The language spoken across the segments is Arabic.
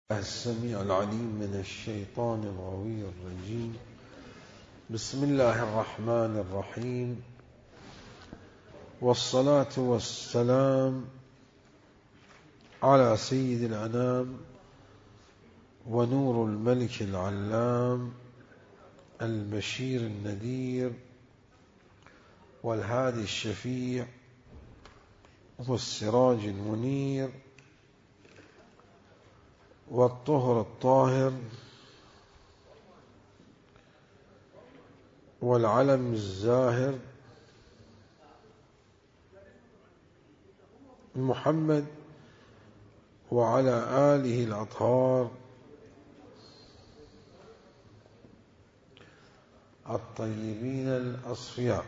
السميع العليم من الشيطان الغوي الرجيم. بسم الله الرحمن الرحيم، والصلاة والسلام على سيد الأنام ونور الملك العلام البشير النذير والهادي الشفيع والسراج المنير والطهر الطاهر والعلم الزاهر محمد وعلى آله الأطهار الطيبين الأصفياء.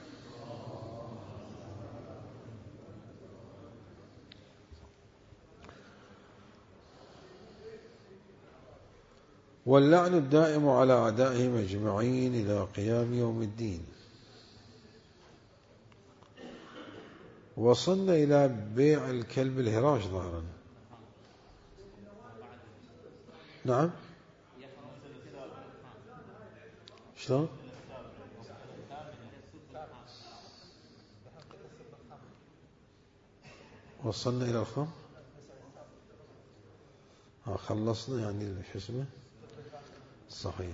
واللعن الدائم على أعدائهم أجمعين إلى قيام يوم الدين. وصلنا إلى بيع الكلب الهراش ظاهرا. نعم، شلون؟ وصلنا إلى الخمر. خلصنا يعني شو اسمه صحيح.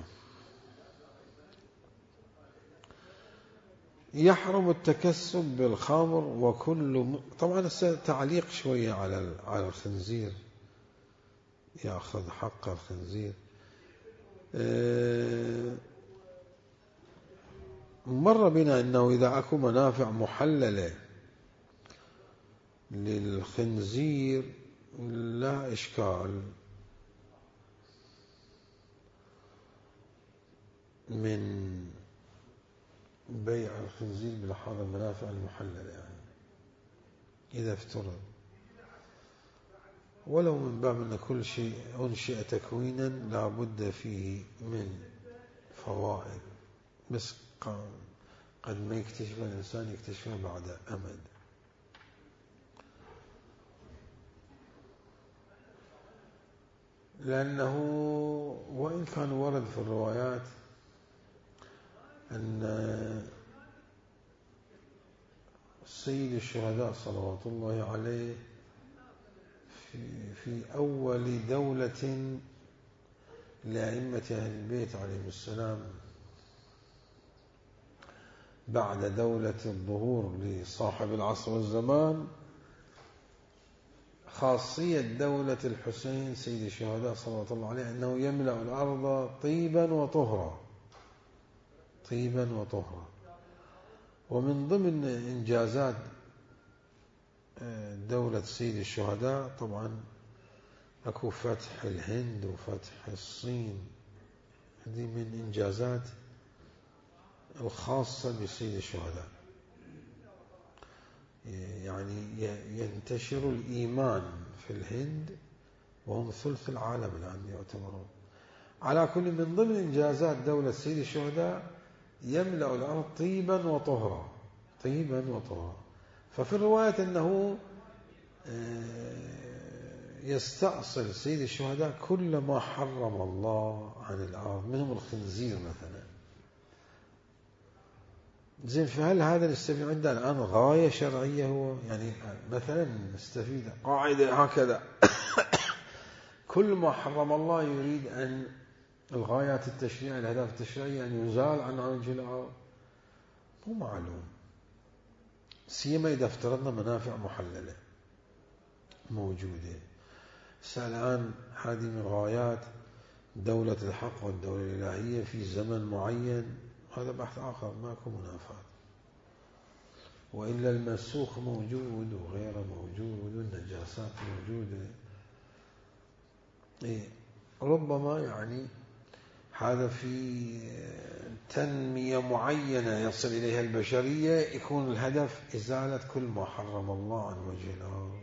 يحرم التكسب بالخمر وكل طبعا تعليق شوية على الخنزير، يأخذ حق الخنزير. مر بنا أنه إذا أكو منافع محللة للخنزير لا إشكال من بيع الخنزير بلحاظ المنافع المحللة، يعني إذا افترض، ولو من باب أن كل شيء أنشئ تكوينا لا بد فيه من فوائد، بس قد ما يكتشف الإنسان يكتشفها بعد أمد. لأنه وإن كان ورد في الروايات أن سيد الشهداء صلوات الله عليه في أول دولة لأئمة أهل البيت عليهم السلام بعد دولة الظهور لصاحب العصر والزمان، خاصية دولة الحسين سيد الشهداء صلوات الله عليه أنه يملأ الأرض طيبا وطهرا، طيبا وطهرا. ومن ضمن إنجازات دولة سيد الشهداء طبعا أكو فتح الهند وفتح الصين، هذه من إنجازات الخاصة بسيد الشهداء. يعني ينتشر الإيمان في الهند وهم ثلث العالم الآن يعتبرون. على كل، من ضمن إنجازات دولة سيد الشهداء يملأ الأرض طيبا وطهرا، طيبا وطهرا. ففي الرواية أنه يستأصل سيد الشهداء كل ما حرم الله عن الأرض، منهم الخنزير مثلا. زين، فهل هذا نستفيد عنده الآن غاية شرعية؟ هو يعني مثلا نستفيد قاعدة هكذا كل ما حرم الله يريد أن الغايات التشريعية، الأهداف التشريعية أن يزال عن وجه الأرض، مو معلوم. سيما إذا افترضنا منافع محللة موجودة. الآن هذه من غايات دولة الحق والدولة الإلهية في زمن معين، هذا بحث آخر، ماكو منافات. وإلا المسوخ موجود وغير موجود والنجاسات موجودة. ربما يعني هذا في تنمية معينة يصل إليها البشرية يكون الهدف إزالة كل ما حرم الله عن وجه الأرض.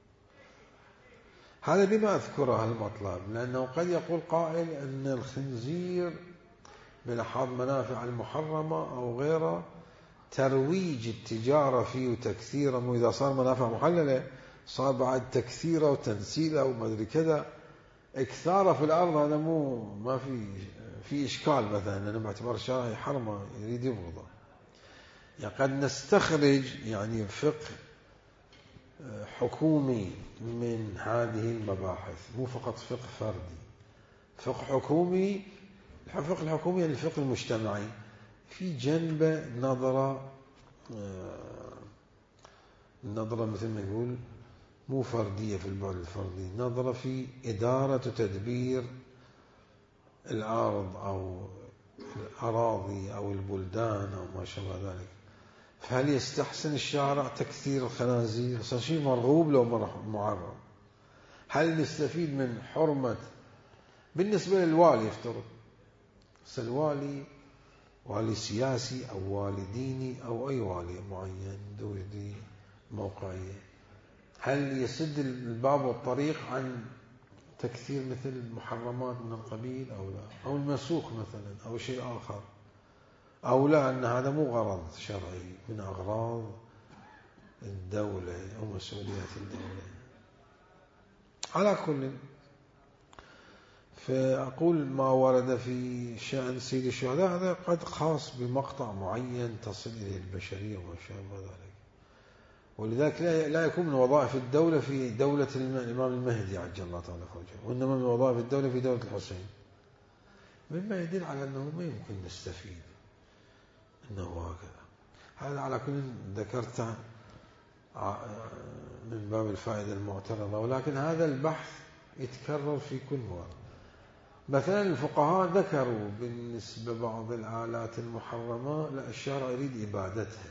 هذا لما أذكره المطلب، لأنه قد يقول قائل أن الخنزير بلحاظ منافع المحرمة أو غيره ترويج التجارة فيه وتكثيره، وإذا صار منافع محللة صار بعد تكثيره وتنسيله وما أدري كذا، إكثاره في الأرض هذا ما في إشكال، مثلا أنا باعتبار الشرع حرمه يريد يبغضه. يعني قد نستخرج يعني فقه حكومي من هذه المباحث، مو فقط فقه فردي. فقه حكومي، الفقه الحكومي يعني الفقه المجتمعي، في جنبه نظرة مثل ما يقول مو فردية في البعد الفردي، نظرة في إدارة وتدبير الأرض أو الأراضي أو البلدان أو ما شابه ذلك. فهل يستحسن الشارع تكثير الخنازير؟ صار شيء مرغوب لو معرض؟ هل نستفيد من حرمة بالنسبة للوالي؟ يفترض الوالي والي سياسي أو والي ديني أو أي والي معين ذو موقعية، هل يسد الباب والطريق عن تكثير مثل المحرمات من القبيل أو لا؟ أو المسوخ مثلا أو شيء آخر أو لا، أن هذا مو غرض شرعي من أغراض الدولة أو مسؤوليات الدولة. على كل، فأقول ما ورد في شأن سيد الشهداء هذا قد خاص بمقطع معين تصل إليه البشرية وما شابه ذلك، ولذلك لا يكون من وظائف الدولة في دولة الإمام المهدي عجل الله تعالى فرجه، وإنما من وظائف الدولة في دولة الحسين، مما يدل على أنه ما يمكن نستفيد أنه هكذا. هذا على كل ذكرت من باب الفائدة المعترضة، ولكن هذا البحث يتكرر في كل مرة. مثلا الفقهاء ذكروا بالنسبة بعض الآلات المحرمة لا، الشارع يريد إبادتها،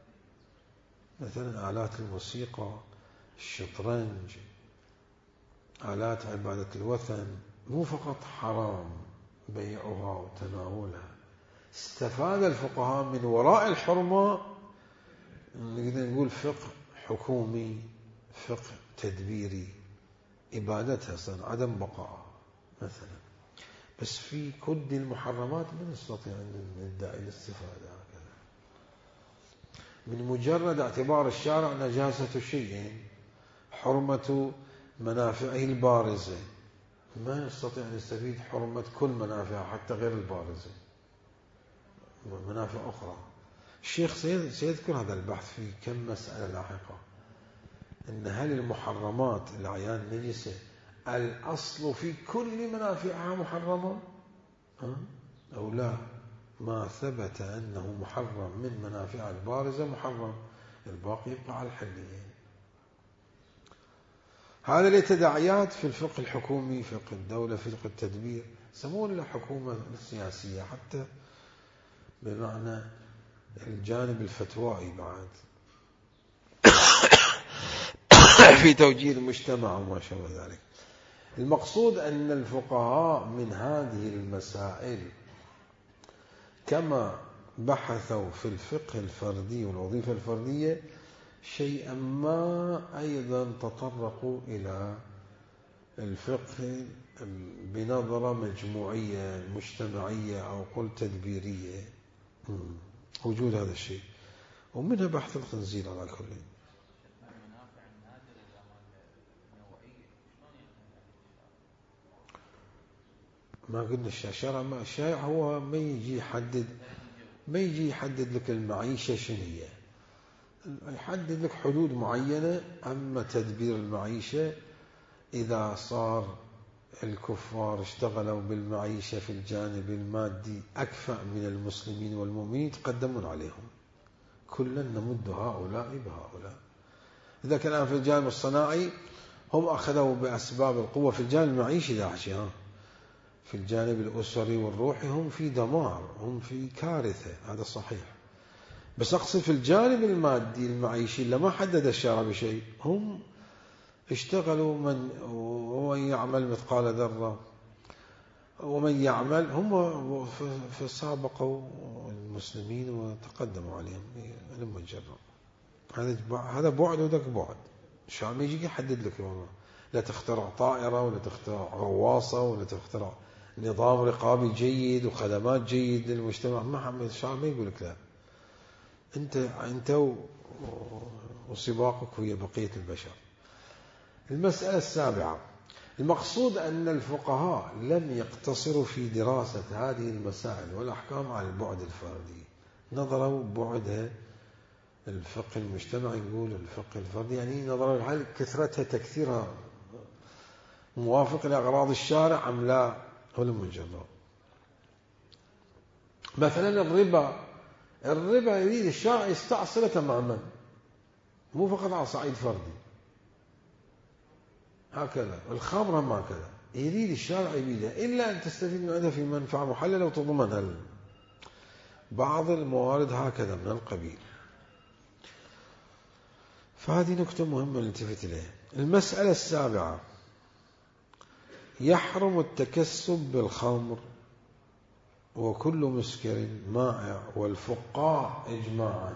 مثلا آلات الموسيقى، الشطرنج، آلات عبادة الوثن، مو فقط حرام بيعها وتناولها. استفاد الفقهاء من وراء الحرمة، نقدر نقول فقه حكومي، فقه تدبيري، إبادتها صار عدم بقائها مثلا. بس في كل المحرمات ما نستطيع أن ندعي الاستفادة هكذا من مجرد اعتبار الشارع نجاسة شيء، حرمة منافعه البارزة، ما نستطيع أن نستفيد حرمة كل منافعه حتى غير البارزة، منافع أخرى. الشيخ سيذكر هذا البحث في كم مسألة لاحقة، أن هل المحرمات الأعيان نجسة الأصل في كل منافعها محرمة أو لا؟ ما ثبت أنه محرم من منافع البارزة محرم، الباقي يبقى على الحلية. هذا التداعيات في الفقه الحكومي، فقه الدولة، فقه التدبير، يسمون له حكومة سياسية، حتى بمعنى الجانب الفتوائي بعد في توجيه المجتمع وما شابه ذلك. المقصود أن الفقهاء من هذه المسائل كما بحثوا في الفقه الفردي والوظيفة الفردية شيئا ما، أيضا تطرقوا إلى الفقه بنظرة مجموعية مجتمعية أو قل تدبيرية، وجود هذا الشيء، ومنها بحث الخنزير على كل. ما قلنا الشارع، ما الشارع هو ما يجي يحدد لك المعيشة شنو هي، يحدد لك حدود معينة. أما تدبير المعيشة إذا صار الكفار اشتغلوا بالمعيشة في الجانب المادي أكفأ من المسلمين والمؤمنين يتقدمون عليهم، كلا نمد هؤلاء بهؤلاء. إذا كان الآن في الجانب الصناعي هم أخذوا بأسباب القوة، في الجانب المعيشي داعشي، في الجانب الأسري والروحي هم في دمار، هم في كارثة، هذا صحيح. بس أقصد في الجانب المادي المعيشي اللي ما حدد الشارع بشيء، هم اشتغلوا ومن يعمل مثقال ذرة ومن يعمل، هم فسابقوا المسلمين وتقدموا عليهم لما الجرة. هذا بعد وذاك بعد. الشارع ما يجي يحدد لك والله لا تخترع طائرة ولا تخترع غواصة ولا تخترع نظام رقابي جيد وخدمات جيد للمجتمع. ما الشارع ما يقول لك لا، أنت وسباقك ويا بقية البشر. المسألة السابعة، المقصود أن الفقهاء لم يقتصروا في دراسة هذه المسائل والأحكام على البعد الفردي، نظروا بعدها الفقه المجتمعي، يقول الفقه الفردي يعني نظروا هل كثرتها تكثيرها موافق لأغراض الشارع أم لا، هو المجرد. مثلا الربا يريد الشارع يستأصله تماما، مو فقط على صعيد فردي، هكذا الخمر ما هكذا يريد الشارع يبيدها إلا أن تستفيد من عندها في منفعة محللة وتضمنها بعض الموارد هكذا من القبيل. فهذه نكتة مهمة نلتفت إليها. المسألة السابعة: يحرم التكسب بالخمر وكل مسكر مائع، والفقهاء إجماعا،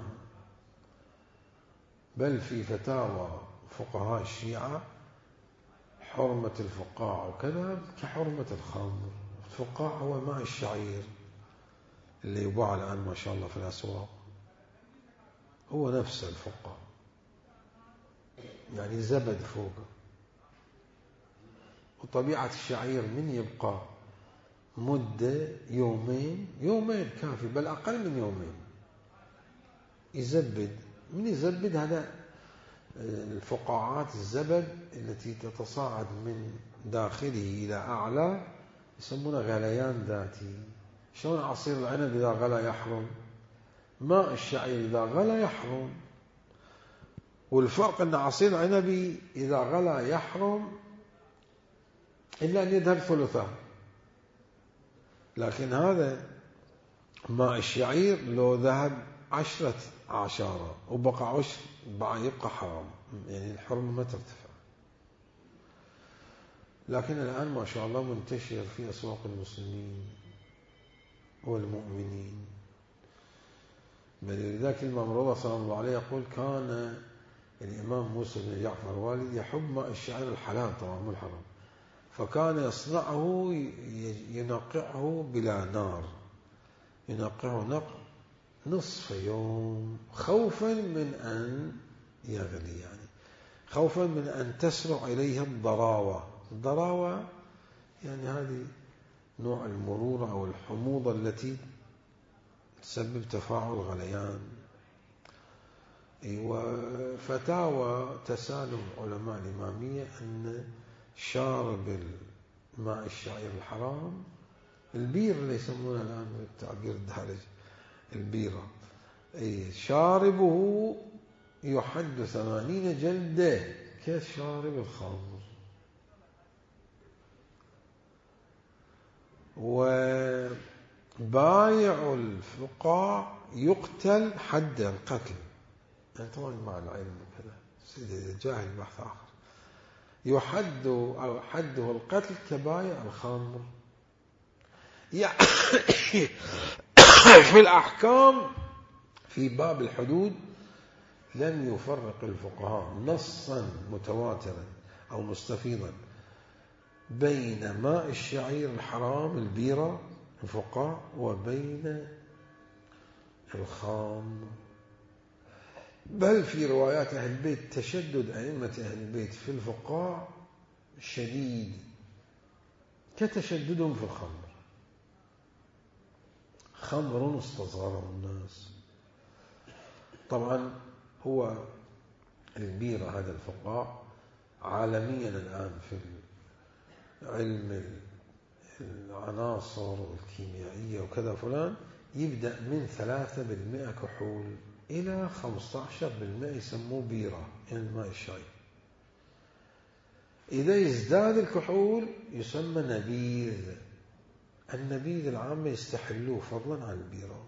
بل في فتاوى فقهاء الشيعة حرمة الفقاع وكذا كحرمة الخمر. الفقاع هو ماء الشعير اللي يباع الآن ما شاء الله في الأسواق، هو نفس الفقاع، يعني زبد فوقه. وطبيعة الشعير من يبقى مدة يومين كافي، بل أقل من يومين يزبد. من يزبد هذا الفقاعات الزبد التي تتصاعد من داخله إلى أعلى يسمونها غليان ذاتي. شلون عصير العنب إذا غلى يحرم، ماء الشعير إذا غلى يحرم. والفرق أن عصير العنب إذا غلى يحرم إلا أن يذهب ثلثه، لكن هذا ماء الشعير لو ذهب 10 أعشار وبقى عشر يبقى حرام، يعني الحرمة ما ترتفع. لكن الآن ما شاء الله منتشر في أسواق المسلمين والمؤمنين. بل لذلك الإمام رضا صلى الله عليه يقول: كان الإمام موسى بن جعفر الوالد يحب ماء الشعير الحلال طبعا مو الحرام، فكان يصنعه ينقعه بلا نار، ينقعه نقع نصف يوم خوفا من أن يغلي، يعني خوفا من أن تسرع إليه الضراوة. الضراوة يعني هذه نوع المرورة أو الحموضة التي تسبب تفاعل غليان. وفتاوى تسالم علماء الإمامية أن شارب الماء الشعير الحرام، البير اللي يسمونه الآن بالتعبير الدارج البيرة، شاربه يحد 80 جلدة كشارب الخمر. وبايع الفقاع يقتل حد القتل، يعني طبعا مع العلم كذا سيدي جاهل بحث آخر، يحد أو حده القتل كبايع الخمر. يعني في الأحكام في باب الحدود لم يفرق الفقهاء نصا متواترا أو مستفيضا بين ماء الشعير الحرام البيرة الفقاع وبين الخمر. بل في روايات أهل البيت تشدد أئمة أهل البيت في الفقاع شديد كتشددهم في الخمر. خمر استصغره الناس. طبعا هو البيرة هذا الفقاع عالميا الآن في علم العناصر والكيميائية وكذا فلان يبدأ من 3% كحول إلى 15% يسموه بيرة، يعني ماء الشاي. إذا يزداد الكحول يسمى نبيذ. النبيذ العام يستحلوه فضلا عن البيرة.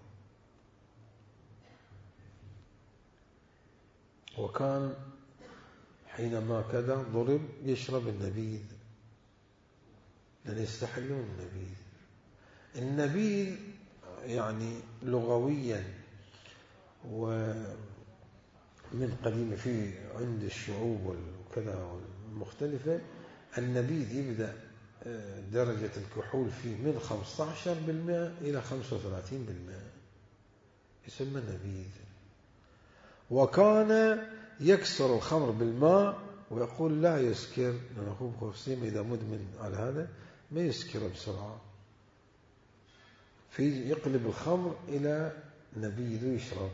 وكان حينما كذا ضرب يشرب النبيذ لأن يستحلون النبيذ. النبيذ يعني لغويا ومن قديم في عند الشعوب وكذا المختلفة، النبيذ يبدأ درجة الكحول فيه من 15% إلى 35%، يسمى نبيذ. وكان يكسر الخمر بالماء ويقول لا يسكر، لأن أخوه خصيصا إذا مدمن على هذا ما يسكر بسرعة، في يقلب الخمر إلى نبيذ ويشرب،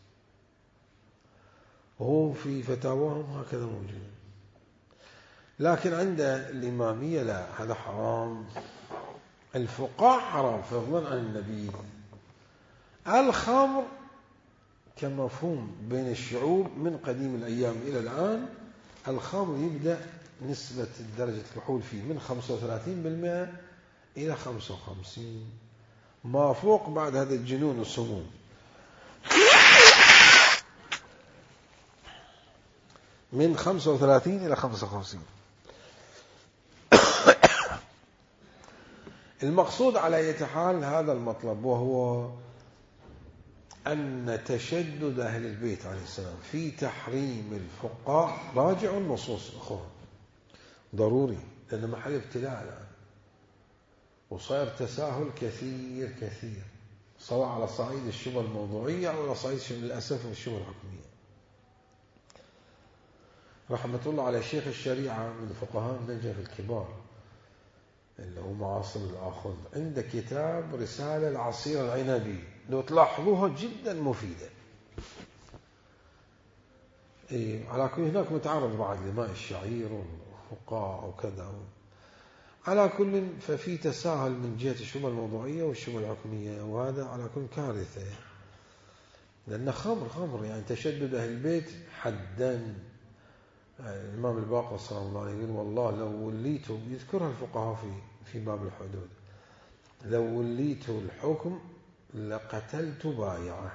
وهو في فتاواهم هكذا موجود. لكن عند الإمامية لا، هذا حرام. الفقاع حرام فضلا عن النبيذ. الخمر كمفهوم بين الشعوب من قديم الأيام إلى الآن، الخمر يبدأ نسبة درجة الكحول فيه من 35% إلى 55%، ما فوق بعد هذا الجنون والسموم. من 35 إلى 55. المقصود على أي حال هذا المطلب، وهو أن تشدد أهل البيت عليه السلام في تحريم الفقاع راجع النصوص أخرى ضروري، لأن محل ابتلاء الآن، وصار تساهل كثير كثير، سواء على صعيد الشبهة الموضوعية أو على صعيد للأسف الشبهة الحكمية. رحمة الله على شيخ الشريعة من فقهاء النجف الكبار اللي هو معاصر الآخذ، عنده كتاب رسالة العصير العنبي، لو تلاحظوها جدا مفيدة. على كل هناك متعرض بعد لماء الشعير والفقاع وكذا، على كل ففي تساهل من جهة الشبهة الموضوعية والشبهة الحكمية، وهذا على كل كارثة، لأن خمر يعني تشدد أهل البيت حدا. الإمام الباقر صلى الله عليه وسلم والله لو وليتوا، يذكرها الفقهاء في باب الحدود، لو وليتوا الحكم لقتلت بايعه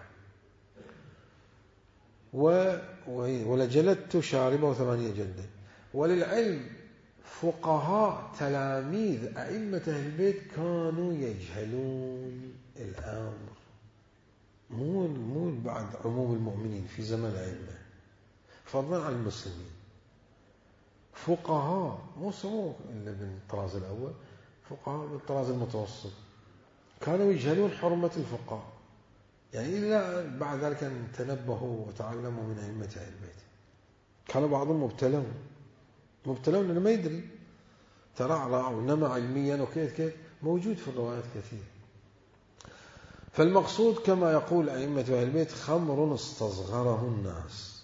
ولجلدت شاربه 8 جلدة. وللعلم فقهاء تلاميذ أئمة أهل البيت كانوا يجهلون الأمر، مو بعد عموم المؤمنين في زمن الأئمة، فضلا عن المسلمين. فقهاء مو إلا بالطراز الأول، فقهاء بالطراز المتوسط كانوا يجهلون حرمة الفقاع، يعني إلا بعد ذلك أن تنبهوا وتعلموا من أئمة أهل البيت. كانوا بعضهم مبتلون لأنه ما يدري، ترعرع ونمى علميا وكيف موجود في الروايات كثير. فالمقصود كما يقول أئمة أهل البيت خمر استصغره الناس،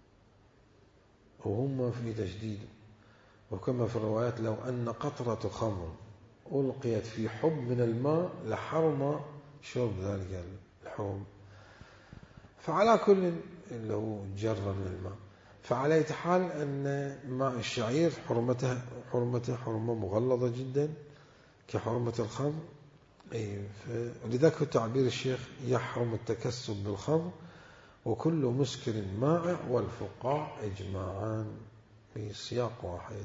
وهم في تجديد. وكما في الروايات لو أن قطرة خمر ألقيت في حب من الماء لحرم شرب ذلك الحب. فعلى كل اللي هو جرة من الماء. فعلى أي حال أن ماء الشعير حرمته حرمة مغلظة جدا كحرمة الخمر. لذلك تعبير الشيخ يحرم التكسب بالخمر وكل مسكر مائع والفقاع إجماعا في سياق واحد.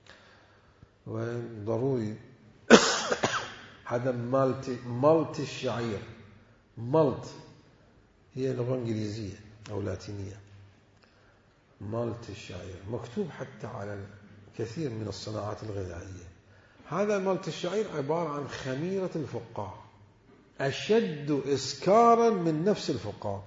وضروري هذا مالت الشعير، مالت هي لغة إنجليزية أو لاتينية، مالت الشعير مكتوب حتى على الكثير من الصناعات الغذائية. هذا مالت الشعير عبارة عن خميرة الفقاع، أشد إسكارا من نفس الفقاع،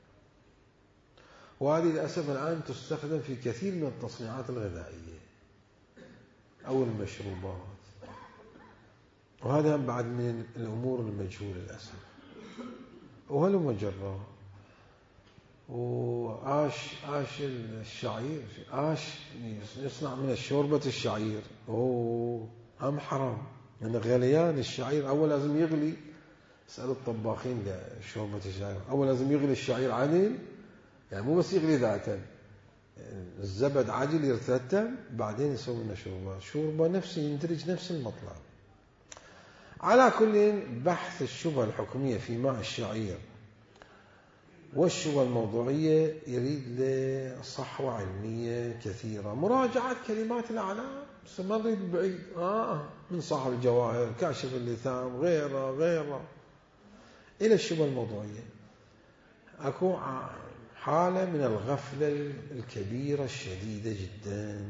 وهذه للأسف الآن تستخدم في كثير من التصنيعات الغذائية أو المشروبات، وهذا بعد من الأمور المجهولة للأسف. وهل مجرى وآش الشعير، يصنع من الشوربة الشعير، هم حرام لأن يعني غليان الشعير. أول لازم يغلي، اسأل الطباخين لشوربة الشعير، أول لازم يغلي الشعير عدل، يعني مو بس يغلي ذاتا، الزبد عجل يرتتب، بعدين يسوي لنا شوربة نفس ينتج نفس المطلب. على كل بحث الشبهة الحكمية في ماء الشعير والشبهة الموضوعية يريد له صحوة علمية كثيرة، مراجعة كلمات الأعلام، بس ما نريد بعيد من صاحب الجواهر، كاشف اللثام، غيره إلى الشبهة الموضوعية. أكو حالة من الغفلة الكبيرة الشديدة جدا.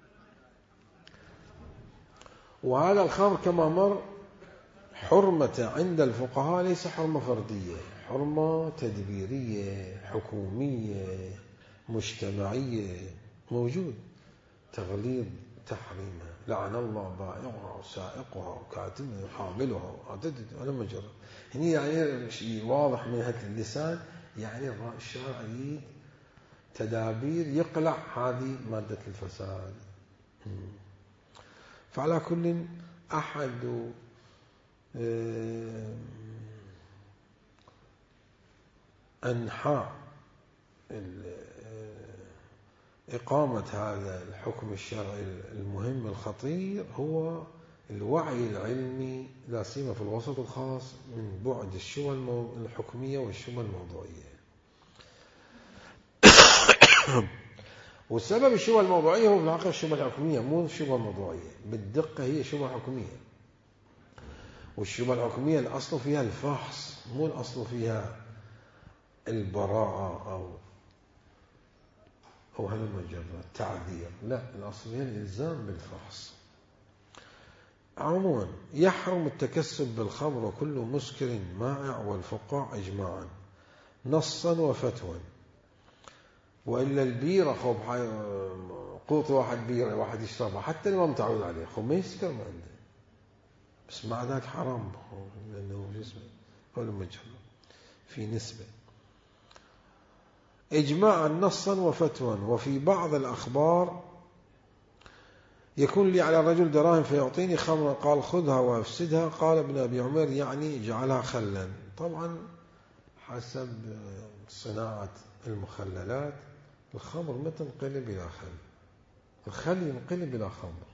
وهذا الخمر كما مر حرمة عند الفقهاء ليس حرمة فردية، حرمة تدبيرية حكومية مجتمعية موجود. تغليظ تحريمها، لعن الله بائعها وسائقها وكاتبها وحاملها أنا مجرد هني يعني شيء واضح من هذا اللسان، يعني الشارع يريد تدابير يقلع هذه مادة الفساد. فعلى كل أحد أنحاء إقامة هذا الحكم الشرعي المهم الخطير هو الوعي العلمي، لا سيما في الوسط الخاص، من بعد الشبهة الحكمية والشبهة الموضوعية. والسبب الشبهة الموضوعية هو في الحقيقة الشبهة الحكمية، مو الشبهة الموضوعية، بالدقة هي شبهة حكمية. والشبهة الحكمية الأصل فيها الفحص، مو الأصل فيها البراءة أو هذا مجرد تعذير، لا، الأصل فيها الإلزام بالفحص. عموما يحرم التكسب بالخمر وكل مسكر مائع والفقاع إجماعا نصا وفتوى. وإلا البيرة خب قوط واحد بيرة واحد يشربها حتى اللي ما متعود عليه خب ما يسكر ما عنده، بس مع ذلك حرام لأنه جسم هو المجرد في نسبة. إجماعا نصا وفتوى. وفي بعض الأخبار يكون لي على الرجل دراهم فيعطيني خمرا، قال خذها وافسدها، قال ابن أبي عمر يعني اجعلها خلا. طبعا حسب صناعة المخللات الخمر ما تنقلب إلى خل، الخل ينقلب إلى خمر،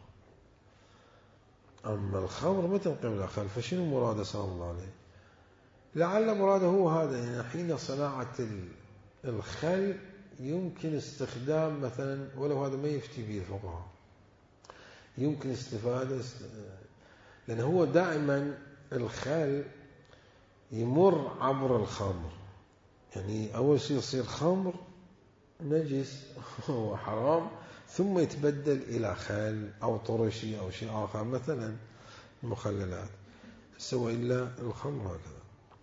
أما الخمر ما تنقلب إلى خل. فشنو مراده صلى الله عليه؟ لعل مراده هو هذا، يعني حين صناعة الخل يمكن استخدام مثلا، ولو هذا ما يفتي به الفقهاء، يمكن استفادة، لأن هو دائما الخل يمر عبر الخمر، يعني أول شيء يصير خمر نجس وحرام ثم يتبدل إلى خل أو طرشي أو شيء آخر مثلا المخللات، سوى إلا الخمر هكذا.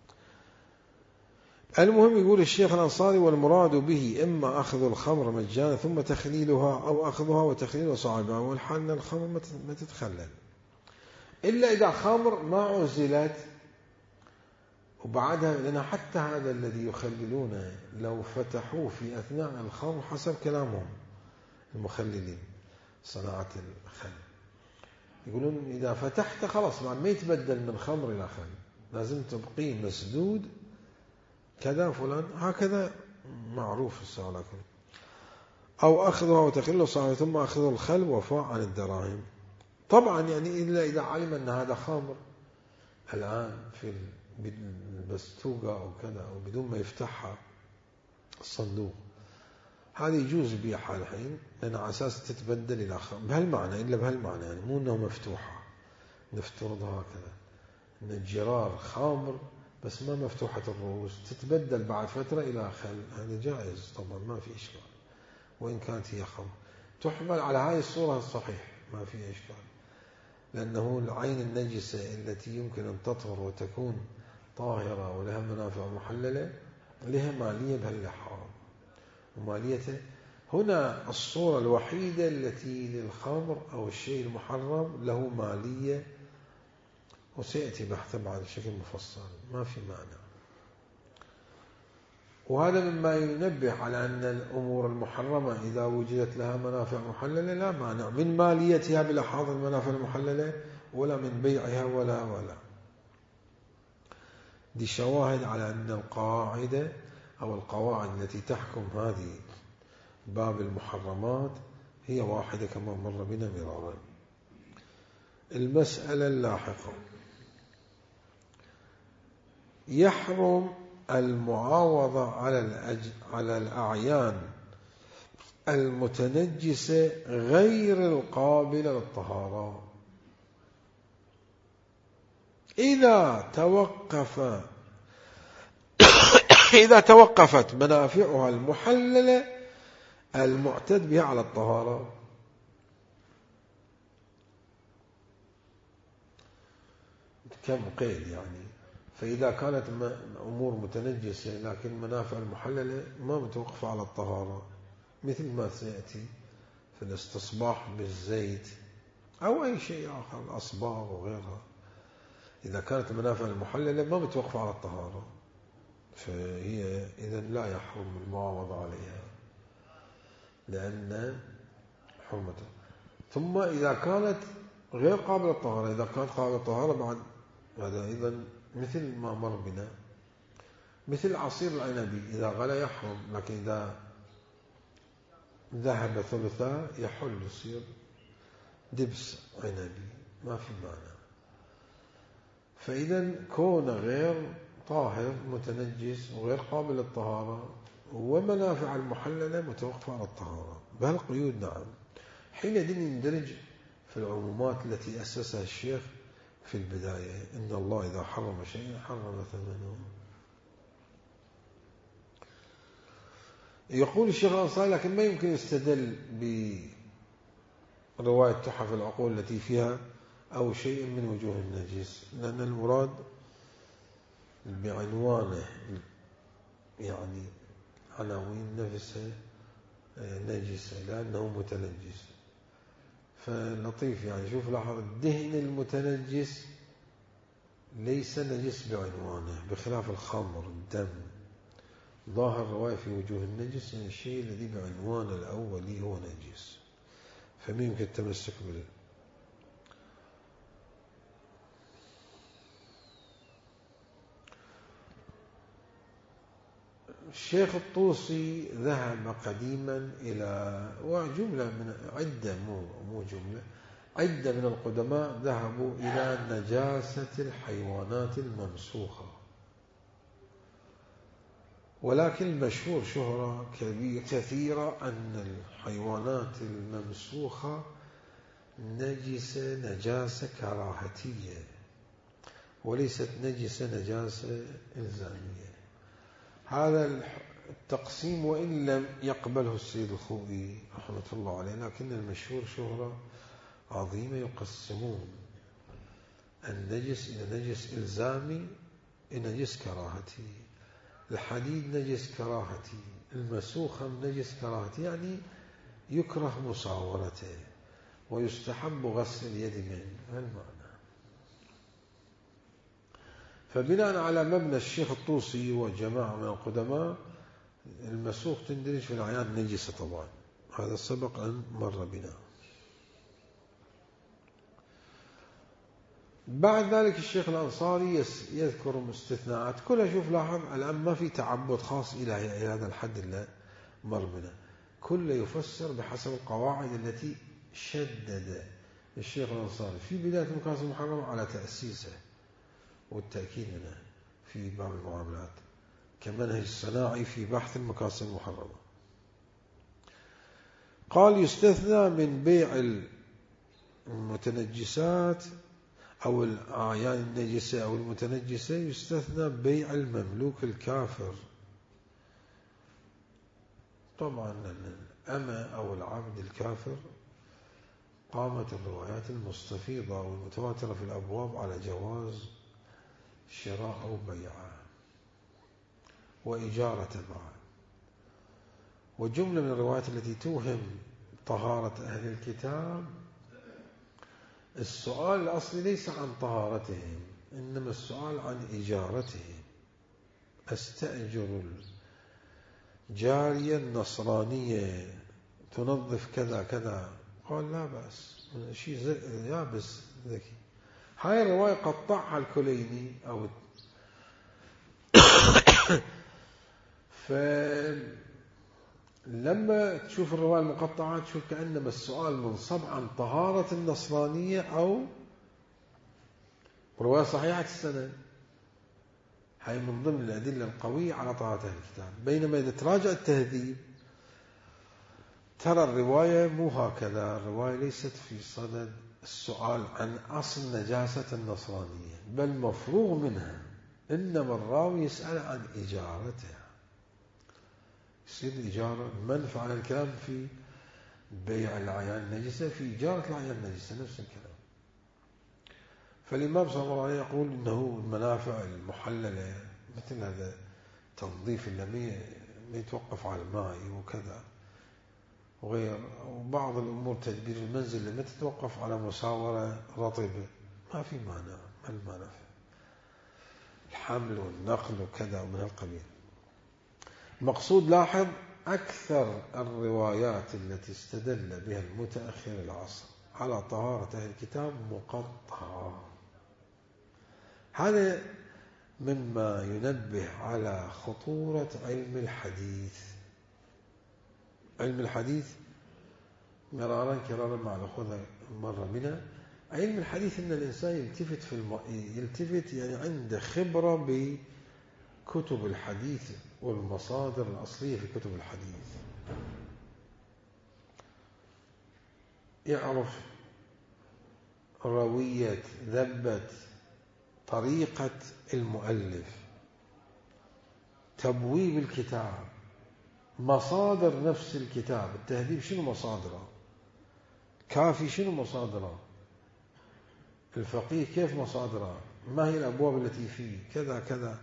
المهم يقول الشيخ الأنصاري والمراد به إما أخذ الخمر مجانا ثم تخليلها أو أخذها وتخليلها صعبا، والحال الخمر ما تتخلل إلا إذا خمر ما عزلت وبعدها، لأن حتى هذا الذي يخللونه لو فتحوه في أثناء الخمر حسب كلامهم المخللين صناعة الخل يقولون إذا فتحت خلاص ما يتبدل من خمر إلى خل، لازم تبقيه مسدود كذا فلان هكذا معروف السؤال. أو أخذها وتخله صحيح ثم أخذ الخل وفاء عن الدراهم. طبعا يعني إلا إذا علم أن هذا خمر الآن في البستوقة أو كذا أو بدون ما يفتحها الصندوق، هذه يجوز بيعها الحين لأن على أساس تتبدل إلى خمر بهالمعنى، إلا بهالمعنى يعني مو أنه مفتوحة نفترضها هكذا أن الجرار خمر بس ما مفتوحة الرؤوس تتبدل بعد فترة إلى خل، هذا جائز طبعا ما في إشكال، وإن كانت هي خمر تحمل على هذه الصورة الصحيح ما في إشكال، لأنه العين النجسة التي يمكن أن تطهر وتكون طاهرة ولها منافع محللة لها مالية بهالحرام، وماليته هنا الصورة الوحيدة التي للخمر أو الشيء المحرم له مالية، وسيأتي بحث بعد بشكل مفصل ما في معنى. وهذا مما ينبه على أن الأمور المحرمة إذا وجدت لها منافع محللة لا مانع من ماليتها بلحاظ المنافع المحللة ولا من بيعها ولا دي شواهد على أن القاعدة أو القواعد التي تحكم هذه باب المحرمات هي واحدة كما مر بنا مرارا. المسألة اللاحقة يحرم المعاوضة على الأعيان المتنجسة غير القابلة للطهارة إذا توقفت منافعها المحللة المعتد بها على الطهارة. كم قيد يعني، فإذا كانت أمور متنجسة لكن منافع المحللة ما متوقفة على الطهارة مثل ما سيأتي، في الاستصباح بالزيت أو أي شيء آخر، الأصباغ وغيرها، إذا كانت المنافع المحللة ما متوقفة على الطهارة فهي إذا لا يحرم المعاوضة عليها لأن حرمته. ثم إذا كانت غير قابلة للطهارة، إذا كانت قابلة للطهارة بعد هذا أيضا مثل ما مر بنا، مثل عصير العنبي إذا غلى يحرم، لكن إذا ذهب ثلثا يحل، يصير دبس عنبي ما في معنى. فإذا كون غير طاهر متنجس وغير قابل للطهارة ومنافع المحللة متوقفة على الطهارة بهالقيود. نعم، حينئذ يندرج في العمومات التي أسسها الشيخ في البداية، إن الله إذا حرم شيئا حرم ثمنه. يقول الشيخ الأنصاري لكن ما يمكن يستدل برواية تحف العقول التي فيها أو شيء من وجوه النجس، لأن المراد بعنوانه يعني عناوين نفسها نجسة لأنه متنجس. فلطيف يعني، شوف لاحظ، الدهن المتنجس ليس نجس بعنوانه، بخلاف الخمر الدم. ظاهر الرواية في وجوه النجس يعني الشيء الذي بعنوانه الأولي هو نجس، فما يمكن التمسك به. الشيخ الطوسي ذهب قديما إلى وجملة من عدة مو جملة عدة من القدماء ذهبوا إلى نجاسة الحيوانات الممسوخة، ولكن المشهور شهرة كثيرة أن الحيوانات الممسوخة نجسة نجاسة كراهتية وليست نجسة نجاسة إلزامية. هذا التقسيم وإن لم يقبله السيد الخوئي رحمة الله عليه، لكن المشهور شهرة عظيمة يقسمون النجس إلى نجس إلزامي إلى نجس كراهتي. الحديد نجس كراهتي، المسوخة نجس كراهتي، يعني يكره مصاورته ويستحب غسل اليد منه، هالمعنى. فبناء على مبنى الشيخ الطوسي وجماعة من القدماء المسوخ تندرج في الأعيان النجسة طبعا، هذا سبق أن مر بنا. بعد ذلك الشيخ الأنصاري يذكر مستثناءات كلها. شوف لاحظ الآن ما في تعبد خاص إلى هذا الحد اللي مر بنا، كله يفسر بحسب القواعد التي شدد الشيخ الأنصاري في بداية المكاسب المحرمة على تأسيسه والتأكيد منه في باب المعاملات كمنهج صناعي في بحث المكاسب المحرمة. قال يستثنى من بيع المتنجسات أو الأعيان النجسة أو المتنجسة، يستثنى بيع المملوك الكافر. طبعا الأمة أو العبد الكافر قامت الروايات المستفيضة والمتواترة في الأبواب على جواز شراء أو بيعه وإجارة بعد. وجملة من الروايات التي توهم طهارة أهل الكتاب، السؤال الأصلي ليس عن طهارتهم إنما السؤال عن إجارتهم. أستأجر الجارية النصرانية تنظف كذا كذا، قال لا بأس، شيء يابس ذكي. هاي الرواية قطعها الكليني أو فلما تشوف الرواية المقطعة تشوف كأنما السؤال منصب عن طهارة النصرانية أو رواية صحيحة السند، هاي من ضمن الأدلة القوية على طهارة أهل الكتاب. بينما إذا تراجع التهذيب ترى الرواية مو هكذا، الرواية ليست في صدد السؤال عن أصل نجاسة النصرانية بل مفروغ منها، إنما الراوي يسأل عن إجارتها. يصير الإجارة المنفعة على الكلام في بيع الأعيان النجسة، في إجارة الأعيان النجسة نفس الكلام. فالإمام صلى الله عليه يقول إنه المنافع المحللة مثل هذا تنظيف اللي ما يتوقف على الماء وكذا، وبعض الأمور تدبير المنزل لما تتوقف على مساورة رطبة ما في مانع، ما المانع الحمل والنقل وكذا ومن هالقبيل. المقصود لاحظ أكثر الروايات التي استدل بها المتأخر العصر على طهارة أهل الكتاب مقطعة. هذا مما ينبه على خطورة علم الحديث. علم الحديث مرارا كرارا مع الأخوة مرة منها. علم الحديث أن الإنسان يلتفت يعني عنده خبرة بكتب الحديث والمصادر الأصلية في كتب الحديث، يعرف روية ذبت طريقة المؤلف، تبويب الكتاب، مصادر نفس الكتاب. التهذيب شنو مصادره؟ كافي شنو مصادره؟ الفقيه كيف مصادره؟ ما هي الأبواب التي فيه؟ كذا كذا.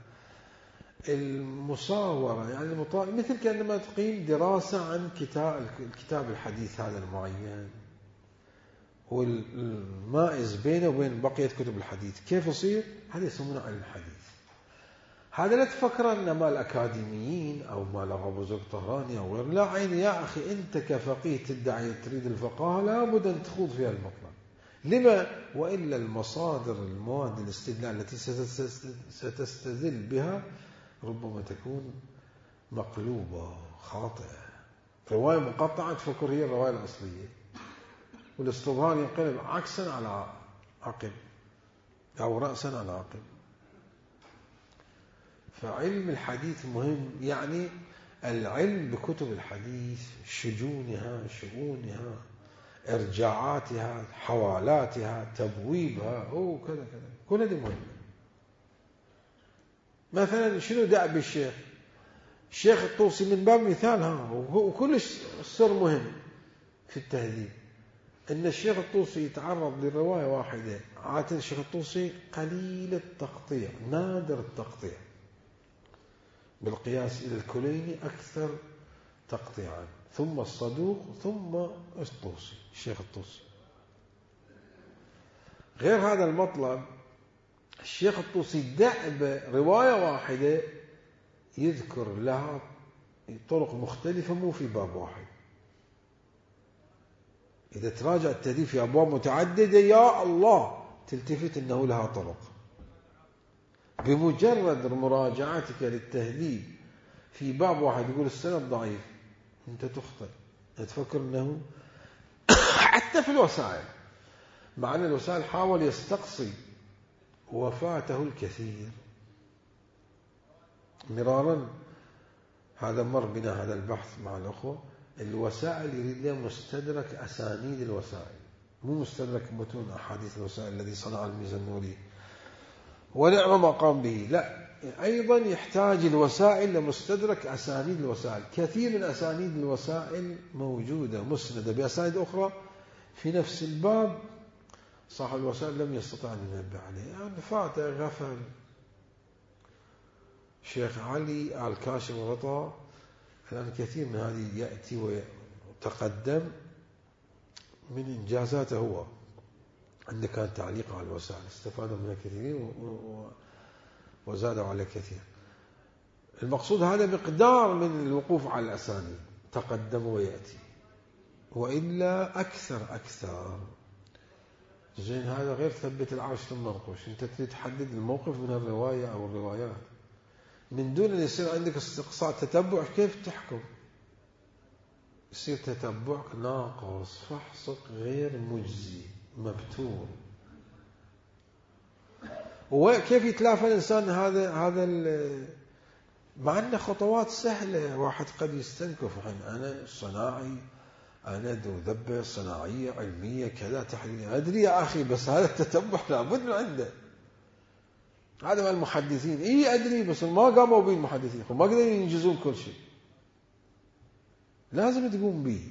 المصاورة يعني مثل كأنما تقيم دراسة عن الكتاب الحديث هذا المعين والمائز بينه وبين بقية كتب الحديث كيف يصير؟ هذا يسمونه علم الحديث. هذا لا تفكر أن مال الأكاديميين أو مال أبو زرق طهراني أو غير. لا عيني يا أخي، أنت كفقيه تدعي تريد الفقاهة لابد أن تخوض فيها المطلب. لما؟ وإلا المصادر المواد الاستدلال التي ستستدل بها ربما تكون مقلوبة خاطئة. رواية مقطعة تفكر هي الرواية الأصلية، والاستظهار ينقلب عكسا على عقب أو رأسا على عقب. فعلم الحديث مهم، يعني العلم بكتب الحديث، شجونها، شؤونها، إرجاعاتها، حوالاتها، تبويبها، كذا كذا، كل هذا مهم. مثلا شنو دأب الشيخ الطوسي من باب مثال، وكل السر مهم في التهذيب أن الشيخ الطوسي يتعرض للرواية واحدة. عادة الشيخ الطوسي قليل التقطيع، نادر التقطيع، بالقياس إلى الكليني أكثر تقطيعا، ثم الصدوق، ثم الطوسي، الشيخ الطوسي. غير هذا المطلب الشيخ الطوسي دأب رواية واحدة يذكر لها طرق مختلفة مو في باب واحد. إذا تراجع التهذيب في أبواب متعددة يا الله تلتفت أنه لها طرق. بمجرد مراجعتك للتهذيب في باب واحد يقول السند ضعيف، أنت تخطئ، تفكر أنه حتى في الوسائل، مع أن الوسائل حاول يستقصي وفاته الكثير مرارا. هذا مر بنا هذا البحث مع الأخوة. الوسائل يريد له مستدرك أسانيد الوسائل، مو مستدرك متون أحاديث الوسائل الذي صنع الميزانوري ونعم ما قام به. لا، أيضا يحتاج الوسائل لمستدرك أسانيد الوسائل. كثير من أسانيد الوسائل موجودة مسندة بأسانيد أخرى في نفس الباب، صاحب الوسائل لم يستطع أن ينبه عليه، يعني فاته غفل. شيخ علي الكاشف الغطاء الآن كثير من هذه يأتي وتقدم من إنجازاته هو، عنده كان تعليق على الوسائل استفادوا منها كثيرين وزادوا على كثير. المقصود هذا مقدار من الوقوف على الأسانيد، تقدم ويأتي، وإلا أكثر. زين هذا غير ثبت العرش ثم انقش. أنت تريد تحدد الموقف من الرواية أو الروايات من دون أن يصير عندك استقصاء تتبع. كيف تحكم؟ يصير تتبعك ناقص، فحصك غير مجزي، مبتور. وكيف يتلافى الإنسان هذا مع أن خطوات سهلة. واحد قد يستنكف أنا صناعي، أنا ذو ذبة صناعية علمية كذا تحليل، أدري يا أخي، بس هذا التتبع لابد من عنده. هذا مع المحدثين أدري، بس ما قاموا به المحدثين، ما قدروا ينجزون كل شيء، لازم تقوم به.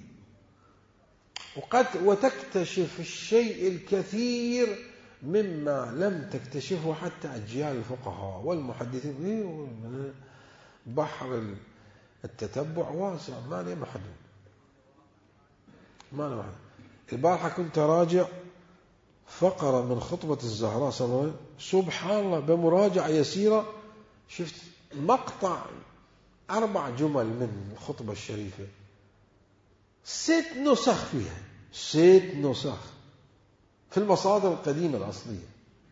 وتكتشف الشيء الكثير مما لم تكتشفه حتى أجيال الفقهاء والمحدثين. بحر التتبع واسع ما له محدود. ما له معنى. البارحة كنت راجع فقرة من خطبة الزهراء صلى الله عليه وسلم، سبحان الله بمراجعة يسيرة شفت مقطع 4 جمل من الخطبة الشريفة 6 نسخ فيها، 6 نسخ في المصادر القديمة الأصلية.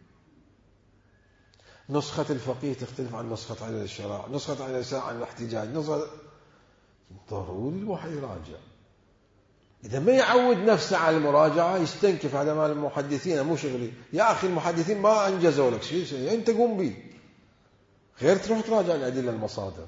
نسخة الفقيه تختلف عن نسخة علل الشرائع، نسخة علل الشرائع عن الاحتجاج، نسخة. ضروري الواحد يراجع. إذا ما يعود نفسه على المراجعة يستنكف. هذا مال المحدثين مو شغلي يا أخي. المحدثين ما أنجزوا لك شيء أنت قوم به، غير تروح تراجع الأدلة المصادر.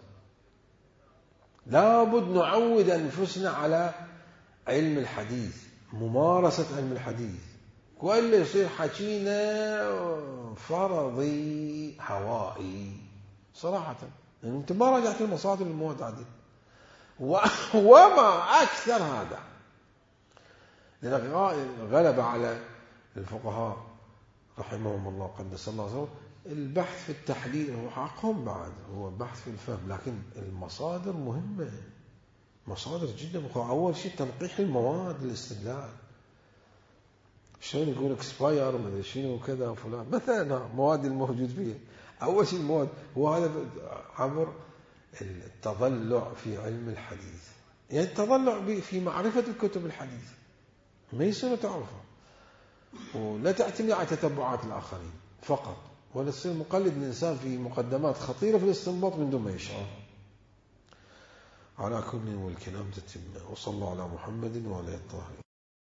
لابد نعود أنفسنا على علم الحديث، ممارسة علم الحديث، وإلا يصير حكينا فرضي هوائي صراحة. يعني أنت ما راجعت المصادر المواد عدل وما أكثر هذا. لأن غلب على الفقهاء رحمهم الله قدس الله سره البحث في التحليل، هو حقهم بعد، هو بحث في الفهم، لكن المصادر مهمة، مصادر جدا مهمة. أول شيء تنقيح المواد الاستدلال. شلون يقول اكسباير ما ادري شنو كذا فلان مثلا مواد الموجود فيه. أول شيء المواد، هو هذا عبر التضلع في علم الحديث، يعني التضلع في معرفة الكتب الحديث، ما يصير تعرفها ولا تعتمد على تتبعات الآخرين فقط، ولا تصير مقلد الإنسان في مقدمات خطيرة في الاستنباط من دون ما يشعر. على كل والكلام تتم. وصلى الله على محمد وعلى آله الطاهرين.